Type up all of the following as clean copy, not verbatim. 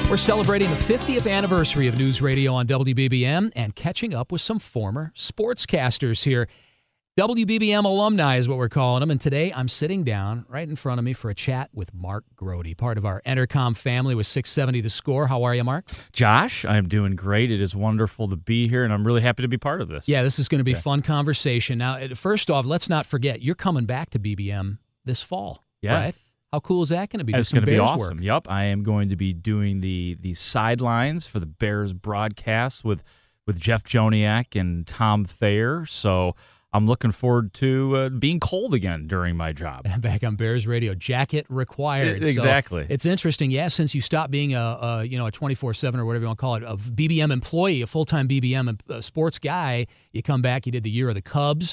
We're celebrating the 50th anniversary of News Radio on WBBM and catching up with some former sportscasters here. WBBM alumni is what we're calling them, and today I'm sitting down right in front of me for a chat with Mark Grote, part of our Entercom family with 670 The Score. How are you, Mark? Josh, I'm doing great. It is wonderful to be here, and I'm really happy to be part of this. Yeah, this is going to be a fun conversation. Now, first off, let's not forget, you're coming back to BBM this fall, Yes. right? How cool is that going to be? It's going to be awesome. Work. Yep, I am going to be doing the sidelines for the Bears broadcast with Jeff Joniak and Tom Thayer. So I'm looking forward to being cold again during my job. Back on Bears Radio, jacket required. Exactly. So it's interesting, since you stopped being a 24/7 or whatever you want to call it, a BBM employee, a full-time BBM sports guy, you come back, you did the year of the Cubs.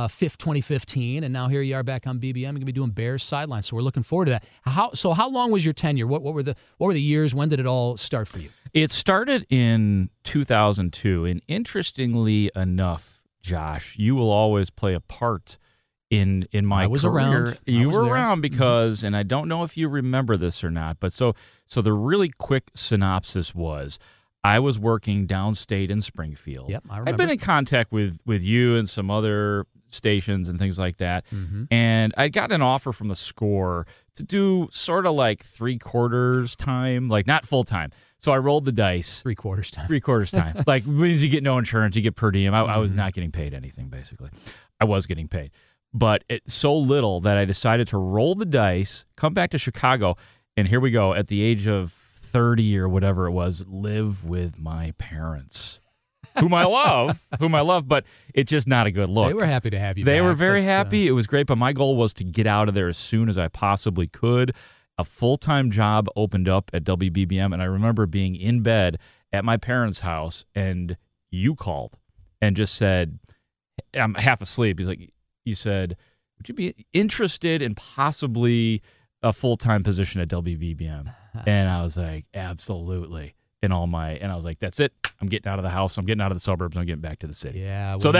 2015, and now here you are back on BBM. You're going to be doing Bears sidelines, so we're looking forward to that. How long was your tenure? What were the years? When did it all start for you? It started in 2002, and interestingly enough, Josh, you will always play a part in my I was career. around. You were there. around because, and I don't know if you remember this or not, but so the really quick synopsis was, I was working downstate in Springfield. Yep, I remember. I'd been in contact with you and some other stations and things like that. Mm-hmm. And I got an offer from the Score to do sort of like 3/4 time, like not full time. So I rolled the dice. 3/4 time. 3/4 time. Like, means you get no insurance, you get per diem. I was not getting paid anything, basically. I was getting paid. But it's so little that I decided to roll the dice, come back to Chicago, and here we go, at the age of 30 or whatever it was, live with my parents. whom I love, but it's just not a good look. They were happy to have you They back, were very but, happy. It was great, but my goal was to get out of there as soon as I possibly could. A full-time job opened up at WBBM, and I remember being in bed at my parents' house, and you called and just said, I'm half asleep. You said, would you be interested in possibly a full-time position at WBBM? And I was like, absolutely. And I was like, that's it. I'm getting out of the house. I'm getting out of the suburbs. I'm getting back to the city. Yeah. So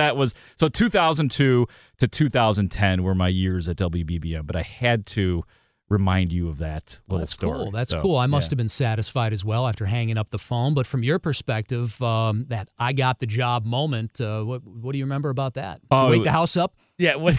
2002 to 2010 were my years at WBBM, but I had to remind you of that little story. Cool. That's cool. I must have been satisfied as well after hanging up the phone. But from your perspective, that I got the job moment, what do you remember about that? To wake the house up? Yeah. Well,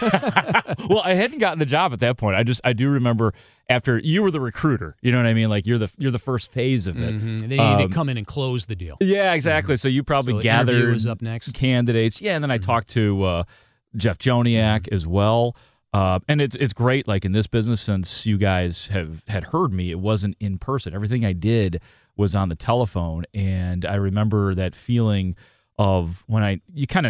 I hadn't gotten the job at that point. I do remember after you were the recruiter. You know what I mean? Like you're the first phase of it. Mm-hmm. Then you need to come in and close the deal. Yeah, exactly. So you probably gathered was up next. Candidates. Yeah, and then I talked to Jeff Joniak as well. And it's great, like in this business, since you guys had heard me, it wasn't in person. Everything I did was on the telephone, and I remember that feeling of when I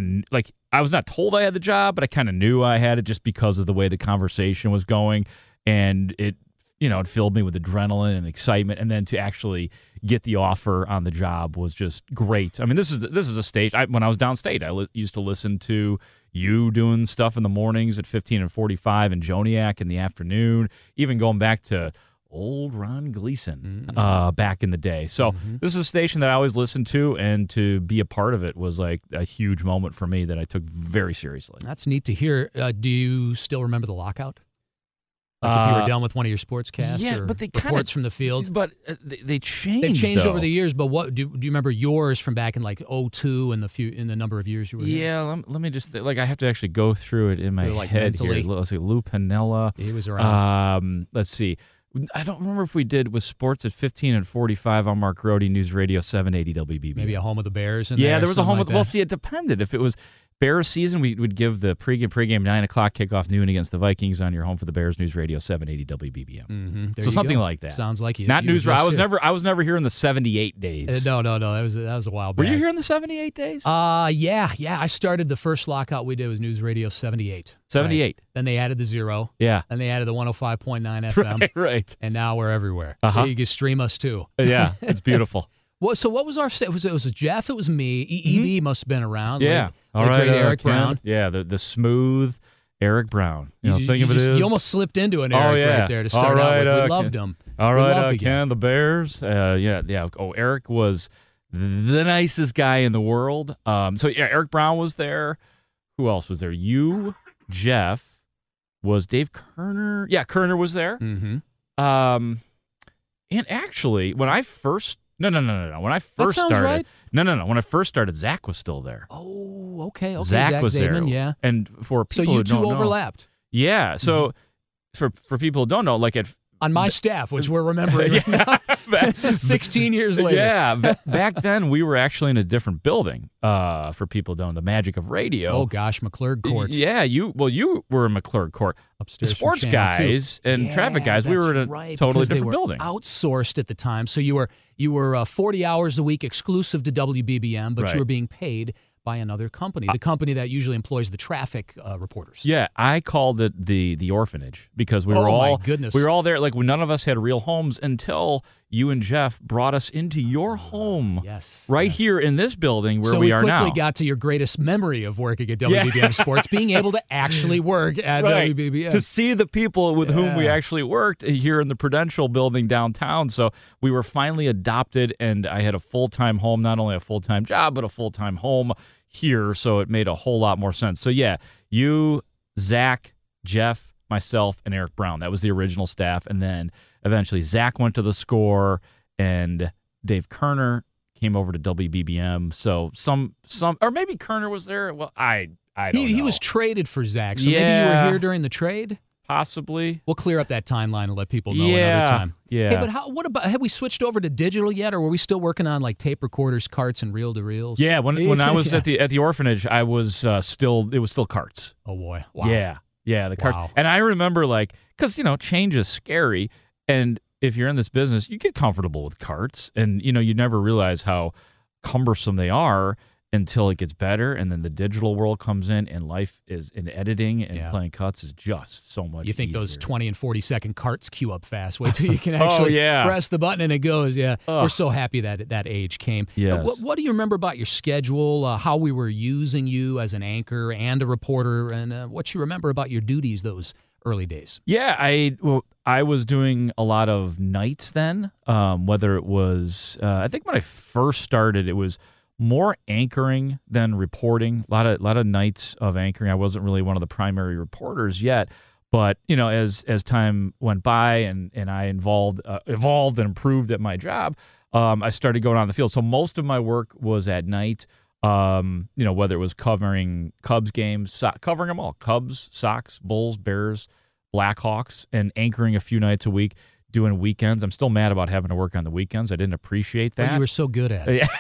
was not told I had the job, but I kind of knew I had it just because of the way the conversation was going, and it filled me with adrenaline and excitement, and then to actually get the offer on the job was just great. I mean, this is a stage. When I was downstate, I used to listen to you doing stuff in the mornings at 15 and 45 and Joniak in the afternoon, even going back to old Ron Gleason back in the day. So this is a station that I always listened to, and to be a part of it was like a huge moment for me that I took very seriously. That's neat to hear. Do you still remember the lockout? Like if you were done with one of your sportscasts, or but they reports from the field. But they changed. They've changed though. over the years. But what do you remember yours from back in like 2002 and in the number of years you were here? Yeah, let me just I have to actually go through it in my head mentally. here. Let's see, Lou Piniella. He was around. Let's see. I don't remember if we did with sports at 15 and 45 on Mark Grote, News Radio 780 WBB. Maybe a home of the Bears. There was a home of the. Well, see, it depended. If it was Bears season, we would give the pregame 9 o'clock kickoff noon against the Vikings on your home for the Bears, News Radio 780 WBBM. Mm-hmm. So something like that. Sounds like you. Not you news. I was never here in the 78 days. No. That was a while back. Were you here in the 78 days? Yeah. I started the first lockout we did was News Radio 78. 78. Right. Then they added the 0. Yeah. Then they added the 105.9 FM. Right. And now we're everywhere. Uh-huh. You can stream us too. Yeah, it's beautiful. So what was our? It was Jeff. It was me. EB must have been around. Yeah. All right. Great Eric Brown. Yeah. The smooth Eric Brown. You almost slipped into an Eric right there to start out with. We loved him. All right, Ken, the Bears. Yeah. Oh, Eric was the nicest guy in the world. Eric Brown was there. Who else was there? You, Jeff, was Dave Kerner. Yeah, Kerner was there. Mm-hmm. And actually, when I first when I first sounds started, right. when I first started, Zach was still there. Oh, okay. Zach was Zaidman, there. yeah. And for So people you who two don't know, overlapped yeah. So for people who don't know, like at on my staff, which we're remembering right now, 16 years later. Yeah, back then we were actually in a different building. For people who don't know, the magic of radio. Oh gosh, McClurg Court. Yeah, you were in McClurg Court. Upstairs from Sports Channel 2. guys and traffic guys, we that's were in a right, totally because they different were building. Outsourced at the time, so you were 40 hours a week exclusive to WBBM, but Right. you were being paid by another company, the company that usually employs the traffic reporters. Yeah, I called it the orphanage because we were Oh, my all goodness. we were all there. Like none of us had real homes until you and Jeff brought us into your home. Yes, right yes. here in this building where so we are quickly now. got to your greatest memory of working at WBBM Sports, being able to actually work at Right. WBBM. To see the people with whom we Yeah. actually worked here in the Prudential building downtown. So we were finally adopted, and I had a full-time home, not only a full-time job, but a full-time home here. So it made a whole lot more sense. So yeah, you, Zach, Jeff, myself, and Eric Brown. That was the original staff. And then eventually Zach went to the Score, and Dave Kerner came over to WBBM. So some, or maybe Kerner was there. Well, I don't know. He was traded for Zach, so maybe you Yeah. were here during the trade? Possibly. We'll clear up that timeline and let people know Yeah. another time. Yeah. Hey, but what about, have we switched over to digital yet, or were we still working on like tape recorders, carts, and reel-to-reels? Yeah, when I was Yes. at the orphanage, I was still carts. Oh boy, wow. Yeah, the carts. Wow. And I remember because change is scary, and if you're in this business, you get comfortable with carts, and you never realize how cumbersome they are until it gets better, and then the digital world comes in, and life is in editing and playing cuts is just so much. You think easier. those 20 and 40-second carts queue up fast? Wait till you can actually press the button and it goes. Yeah, we're so happy that age came. Yes. What do you remember about your schedule? How we were using you as an anchor and a reporter, and what you remember about your duties those early days? Yeah, I was doing a lot of nights then. Whether it was, I think when I first started, it was more anchoring than reporting. A lot of nights of anchoring. I wasn't really one of the primary reporters yet, but as time went by and I evolved and improved at my job, I started going on the field. So most of my work was at night. Whether it was covering Cubs games, covering them all: Cubs, Sox, Bulls, Bears, Blackhawks, and anchoring a few nights a week. Doing weekends. I'm still mad about having to work on the weekends. I didn't appreciate that. Well, you were so good at it.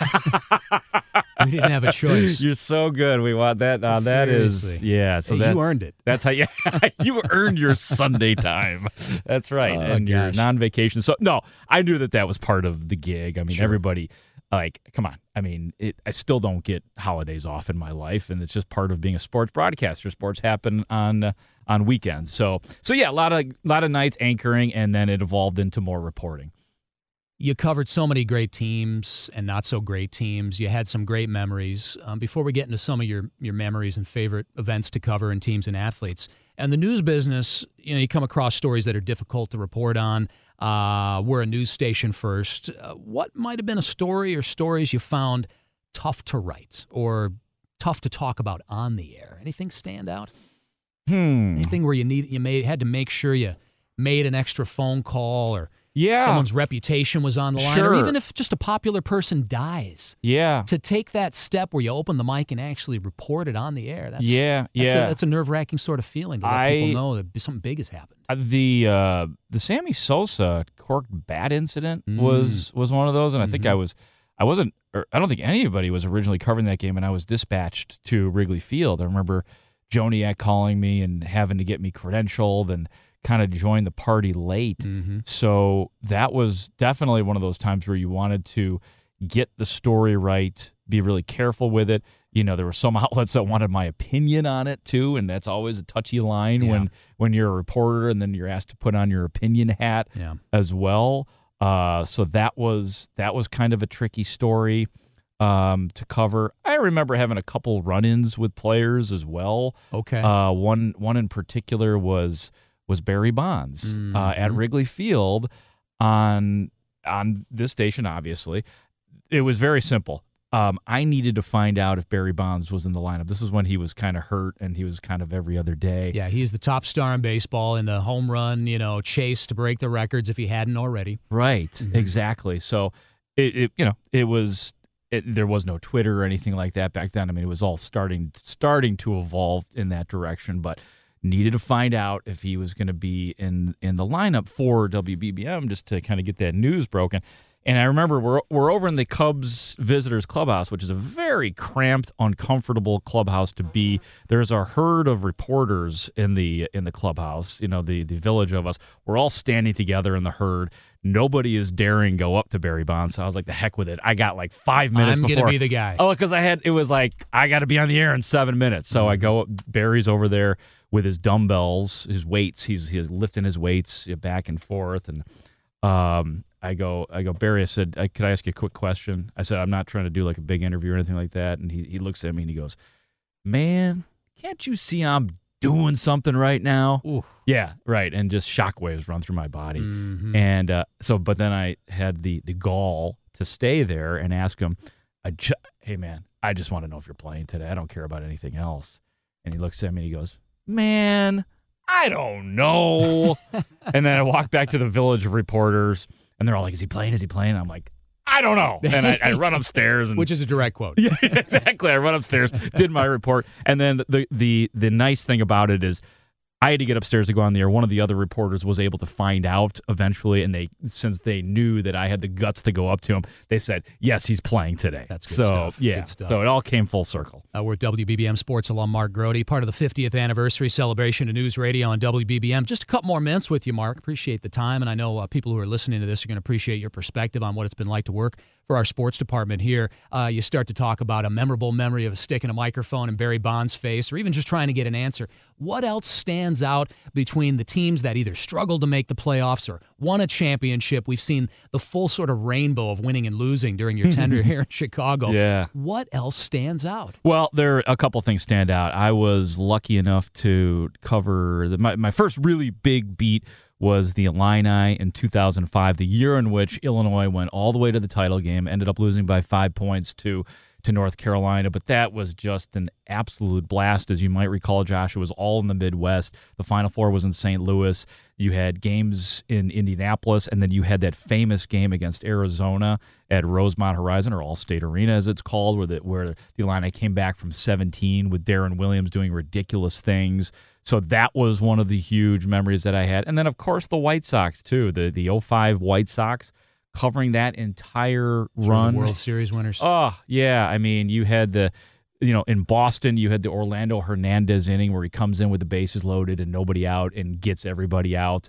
We didn't have a choice. You're so good. We want that. That is, So you earned it. That's how you earned your Sunday time. That's right, and your non-vacation. So no, I knew that was part of the gig. I mean, everybody. Come on. I mean, I still don't get holidays off in my life, and it's just part of being a sports broadcaster. Sports happen on weekends. So yeah, a lot of nights anchoring, and then it evolved into more reporting. You covered so many great teams and not so great teams. You had some great memories. Before we get into some of your memories and favorite events to cover and teams and athletes, and the news business, you come across stories that are difficult to report on. We're a news station first. What might have been a story or stories you found tough to write or tough to talk about on the air? Anything stand out? Anything where you had to make sure you made an extra phone call, or someone's reputation was on the line, or even if just a popular person dies. Yeah. To take that step where you open the mic and actually report it on the air. That's a nerve-wracking sort of feeling to let people know that something big has happened. The Sammy Sosa corked bat incident was one of those, and I think I don't think anybody was originally covering that game, and I was dispatched to Wrigley Field. I remember Joniak calling me and having to get me credentialed and kind of join the party late. So that was definitely one of those times where you wanted to get the story right, be really careful with it. There were some outlets that wanted my opinion on it too, and that's always a touchy line when you're a reporter and then you're asked to put on your opinion hat as well. So that was kind of a tricky story to cover. I remember having a couple run-ins with players as well. Okay. One in particular was Barry Bonds at Wrigley Field on this station. Obviously, it was very simple. I needed to find out if Barry Bonds was in the lineup. This was when he was kind of hurt, and he was kind of every other day. Yeah, he's the top star in baseball in the home run, chase to break the records if he hadn't already. Right, exactly. So there was no Twitter or anything like that back then. I mean, it was all starting to evolve in that direction, but needed to find out if he was going to be in the lineup for WBBM just to kind of get that news broken. And I remember we're over in the Cubs visitors clubhouse, which is a very cramped, uncomfortable clubhouse to be. There's a herd of reporters in the clubhouse, the village of us. We're all standing together in the herd. Nobody is daring go up to Barry Bonds. So I was like, the heck with it. I got like 5 minutes before. I'm going to be the guy. Oh, because it was like, I got to be on the air in 7 minutes. So I go up, Barry's over there with his dumbbells, his weights. He's lifting his weights back and forth. And I go, Barry, I said, could I ask you a quick question? I said, I'm not trying to do like a big interview or anything like that. And he looks at me and he goes, man, can't you see I'm doing something right now? Ooh. Yeah, right. And just shockwaves run through my body. And but then I had the gall to stay there and ask him, hey, man, I just want to know if you're playing today. I don't care about anything else. And he looks at me and he goes, man, I don't know. And then I walk back to the village of reporters, and they're all like, is he playing? Is he playing? I'm like, I don't know. And I run upstairs. Which is a direct quote. Yeah, exactly. I run upstairs, did my report. And then the nice thing about it is I had to get upstairs to go on the air. One of the other reporters was able to find out eventually, and since they knew that I had the guts to go up to him, they said, yes, he's playing today. That's good stuff. Yeah, good stuff. So it all came full circle. We're with WBBM Sports alum Mark Grote, part of the 50th anniversary celebration of News Radio on WBBM. Just a couple more minutes with you, Mark. Appreciate the time, and I know people who are listening to this are going to appreciate your perspective on what it's been like to work for our sports department here. You start to talk about a memorable memory of sticking a microphone in Barry Bonds' face, or even just trying to get an answer. What else stands out between the teams that either struggled to make the playoffs or won a championship? We've seen the full sort of rainbow of winning and losing during your tenure here in Chicago. Yeah. What else stands out? Well, there are a couple things stand out. I was lucky enough to cover my first really big beat was the Illini in 2005, the year in which Illinois went all the way to the title game, ended up losing by 5 points to North Carolina. But that was just an absolute blast. As you might recall, Josh, it was all in the Midwest. The Final Four was in St. Louis. You had games in Indianapolis, and then you had that famous game against Arizona at Rosemont Horizon, or Allstate Arena as it's called, where the Illini came back from 17 with Darren Williams doing ridiculous things. So that was one of the huge memories that I had. And then, of course, the White Sox, too, the 05 White Sox, covering that entire run. The World Series winners. Oh, yeah. I mean, you had in Boston, you had the Orlando Hernandez inning where he comes in with the bases loaded and nobody out and gets everybody out.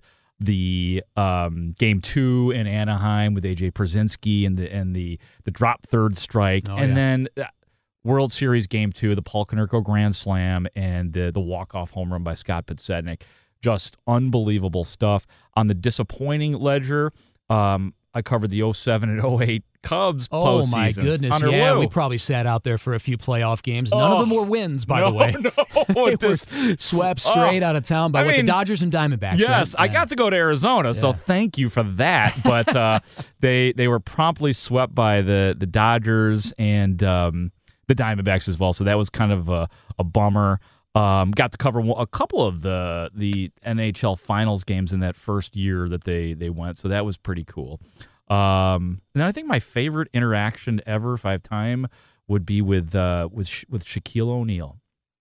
The Game 2 in Anaheim with A.J. Pierzynski and the drop third strike. Then World Series Game 2, the Paul Konerko Grand Slam, and the walk-off home run by Scott Podsednik. Just unbelievable stuff. On the disappointing ledger, I covered the 07 and 08 Cubs postseasons. Oh, my goodness. Hunter Yeah, Wu. we probably sat out there for a few playoff games. None of them were wins, by the way. No, They were swept straight out of town by the Dodgers and Diamondbacks. Yes, right? I got to go to Arizona, so thank you for that. But they were promptly swept by the Dodgers and the Diamondbacks as well, so that was kind of a bummer. Got to cover a couple of the NHL Finals games in that first year that they went, so that was pretty cool. And then I think my favorite interaction ever, if I have time, would be with Shaquille O'Neal.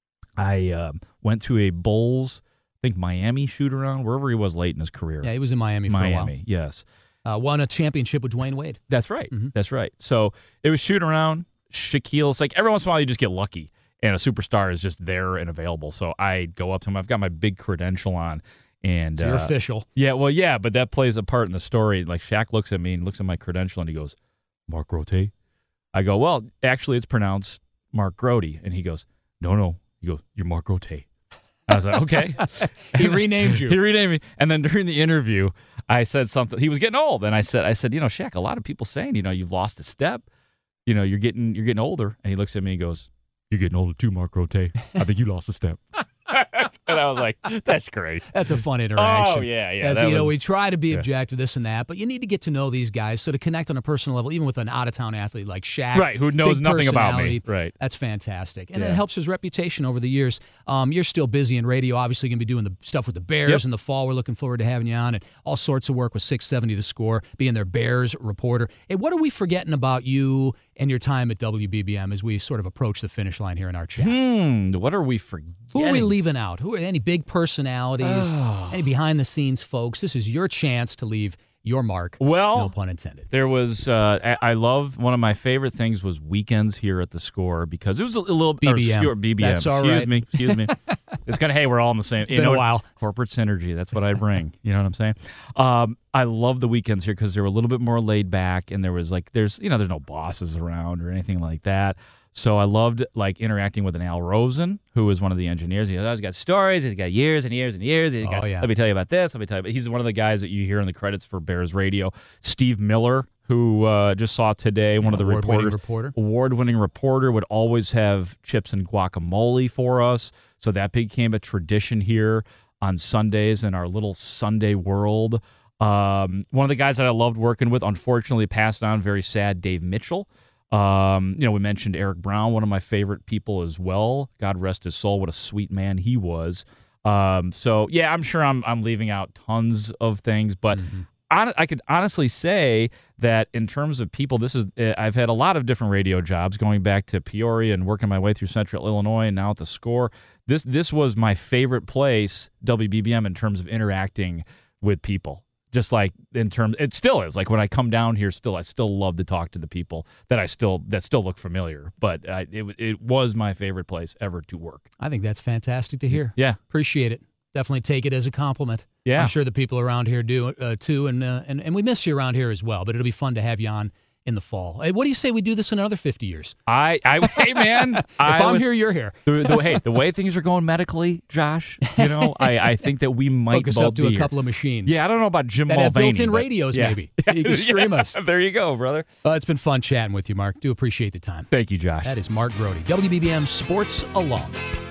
I went to a Bulls, I think Miami shoot-around, wherever he was late in his career. Yeah, he was in Miami for a while. Miami, yes. Won a championship with Dwayne Wade. That's right. Mm-hmm. That's right. So it was shoot-around. Shaquille's like, every once in a while you just get lucky, and a superstar is just there and available. So I go up to him. I've got my big credential on. And so you're official. Yeah, well, yeah, but that plays a part in the story. Like, Shaq looks at me and looks at my credential, and he goes, Mark Grote? I go, well, actually, it's pronounced Mark Grote. And he goes, no. He goes, you're Mark Grote. I was like, okay. He renamed you. He renamed me. And then during the interview, I said something. He was getting old. And I said, Shaq, a lot of people saying, you've lost a step. You're getting older. And he looks at me and goes, you're getting older too, Mark Grote. I think you lost a step. And I was like, that's great. That's a fun interaction. Oh, yeah. As you know, we try to be objective, this and that, but you need to get to know these guys. So to connect on a personal level, even with an out-of-town athlete like Shaq. Right, who knows nothing about me. Right. That's fantastic. And it helps his reputation over the years. You're still busy in radio. Obviously, you're going to be doing the stuff with the Bears in the fall. We're looking forward to having you on. And all sorts of work with 670 The Score, being their Bears reporter. Hey, what are we forgetting about you and your time at WBBM as we sort of approach the finish line here in our chat? What are we forgetting? Who are we leaving out? Who are any big personalities, any behind-the-scenes folks? This is your chance to leave your mark. Well, no pun intended. There was, I love, one of my favorite things was weekends here at the Score because it was a little BBM. That's all excuse right. me. It's kind of, hey, we're all in the same. It's been a while. Corporate synergy. That's what I bring. You know what I'm saying? I love the weekends here because they were a little bit more laid back, and there was there's no bosses around or anything like that. So I loved interacting with an Al Rosen, who is one of the engineers. He's got stories. He's got years and years and years. Let me tell you about this. Let me tell you about. He's one of the guys that you hear in the credits for Bears Radio. Steve Miller, who just saw today, one of the award-winning reporter, would always have chips and guacamole for us. So that became a tradition here on Sundays in our little Sunday world. One of the guys that I loved working with, unfortunately passed on, very sad, Dave Mitchell. We mentioned Eric Brown, one of my favorite people as well. God rest his soul. What a sweet man he was. I'm sure I'm leaving out tons of things, but I could honestly say that in terms of people, I've had a lot of different radio jobs going back to Peoria and working my way through Central Illinois and now at the Score. This was my favorite place, WBBM, in terms of interacting with people. Just it still is. When I come down here, I still love to talk to the people that still look familiar. But it was my favorite place ever to work. I think that's fantastic to hear. Yeah, appreciate it. Definitely take it as a compliment. Yeah, I'm sure the people around here do too, and we miss you around here as well. But it'll be fun to have you on in the fall. Hey, what do you say we do this in another 50 years? Hey man, if I'm here, you're here. The way things are going medically, Josh, I think that we might hook us up to a couple of machines. Yeah, I don't know about Jim Mulvaney. Mulvaney. Have built-in radios, maybe. You can stream us. There you go, brother. It's been fun chatting with you, Mark. Do appreciate the time. Thank you, Josh. That is Mark Grote, WBBM Sports Alum.